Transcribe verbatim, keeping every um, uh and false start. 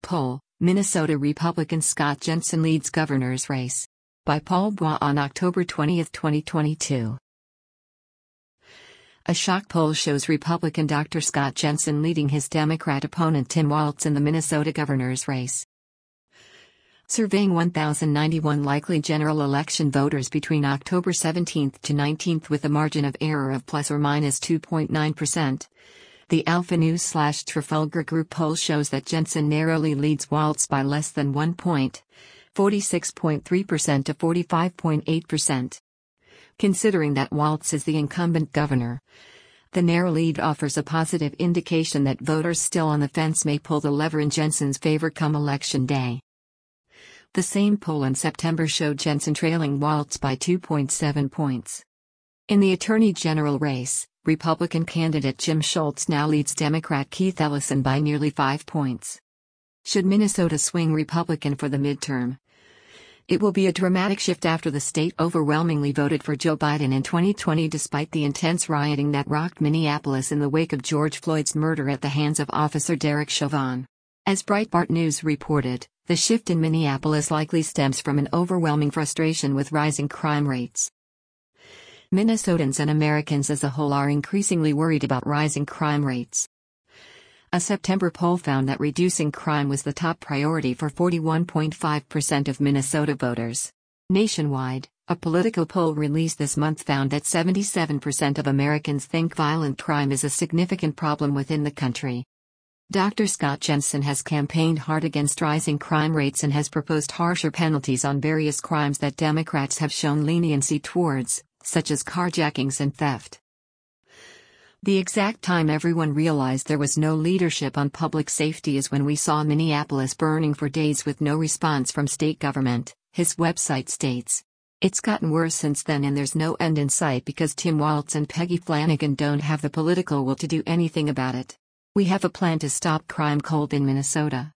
Poll, Minnesota Republican Scott Jensen leads governor's race. By Paul Bois on October twentieth, twenty twenty-two. A shock poll shows Republican Doctor Scott Jensen leading his Democrat opponent Tim Walz in the Minnesota governor's race. Surveying one thousand ninety-one likely general election voters between October seventeenth to nineteenth with a margin of error of plus or minus two point nine percent. The Alpha News slash Trafalgar Group poll shows that Jensen narrowly leads Walz by less than one point, forty-six point three percent to forty-five point eight percent. Considering that Walz is the incumbent governor, the narrow lead offers a positive indication that voters still on the fence may pull the lever in Jensen's favor come Election Day. The same poll in September showed Jensen trailing Walz by two point seven points. In the Attorney General race, Republican candidate Jim Schultz now leads Democrat Keith Ellison by nearly five points. Should Minnesota swing Republican for the midterm, it will be a dramatic shift after the state overwhelmingly voted for Joe Biden in twenty twenty despite the intense rioting that rocked Minneapolis in the wake of George Floyd's murder at the hands of Officer Derek Chauvin. As Breitbart News reported, the shift in Minneapolis likely stems from an overwhelming frustration with rising crime rates. Minnesotans and Americans as a whole are increasingly worried about rising crime rates. A September poll found that reducing crime was the top priority for forty-one point five percent of Minnesota voters. Nationwide, a Politico poll released this month found that seventy-seven percent of Americans think violent crime is a significant problem within the country. Doctor Scott Jensen has campaigned hard against rising crime rates and has proposed harsher penalties on various crimes that Democrats have shown leniency towards, such as carjackings and theft. The exact time everyone realized there was no leadership on public safety is when we saw Minneapolis burning for days with no response from state government, his website states. It's gotten worse since then and there's no end in sight because Tim Walz and Peggy Flanagan don't have the political will to do anything about it. We have a plan to stop crime cold in Minnesota.